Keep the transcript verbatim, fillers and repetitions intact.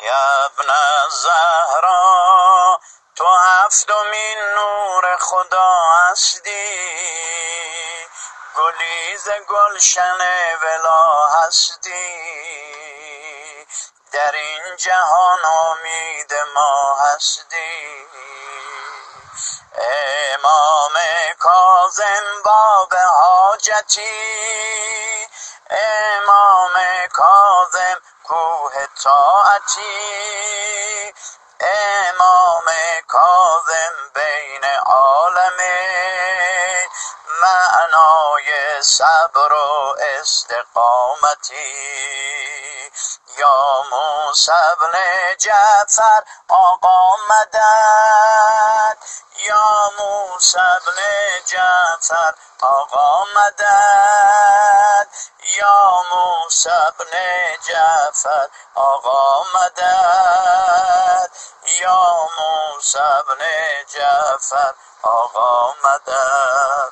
ابن زهرا تو هفتمین نور خدا هستی، گلی ز گلشن ولا هستی، در این جهان امید ما هستی. امام کاظم باب حاجتی، امام کاظم کوه طاعتی، امام کاظم بین عالمین معنای صبر و استقامتی. یا موسی بن جعفر آقا مدد، یا موسی بن جعفر آقا مدد، یا موسی بن جعفر آقا مدد، یا موسی بن جعفر آقا مدد.